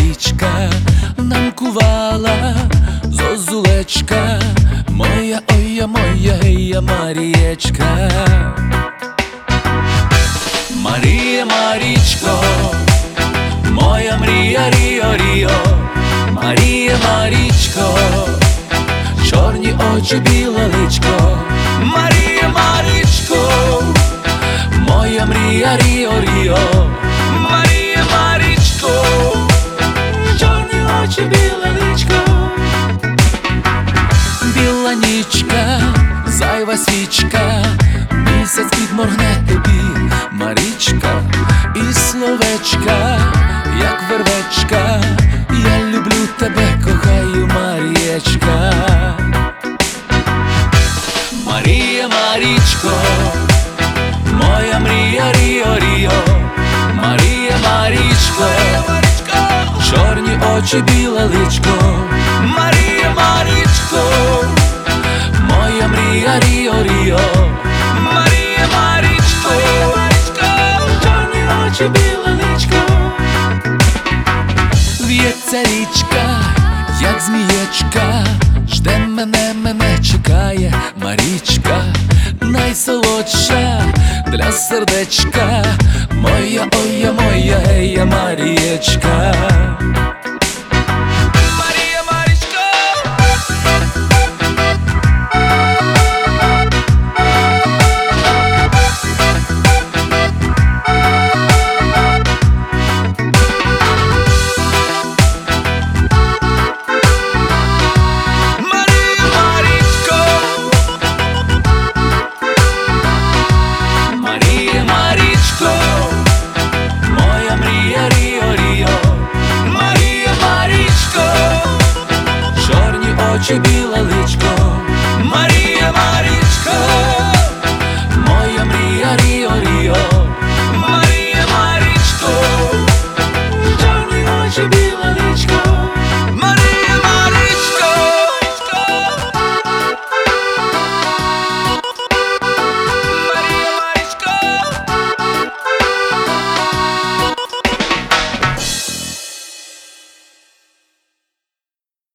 річка нам кувала зозулечка, моя, ой, моя, гея Марієчка. Марія, Марічко, моя мрія, Ріо, Ріо. Марія, Марічко, чорні очі, біле личко. Марія, Марічко, моя мрія, Ріо, Ріо. Марія, Марічко, чорні очі, біле личко. Біла нічка, зайва свічка, місяць підморгне тобі, Марічка, і словечка, як вервечка. Я люблю тебе, кохаю, Марієчка. Марія, Марічко, моя мрія, Ріо, Ріо. Марія, Марічко, чорні очі, біле личко. Марія, Марічко, моя мрія, Ріо, Ріо. Марія, Марічко, чорні очі, біле личко. В'ється річка, як змієчка, жде мене, мене чекає Марічка, найсолодша для сердечка, моя, ой, моя, гея Марієчка. Марія, Марічко, очі, біле личко. Марія, Марічко.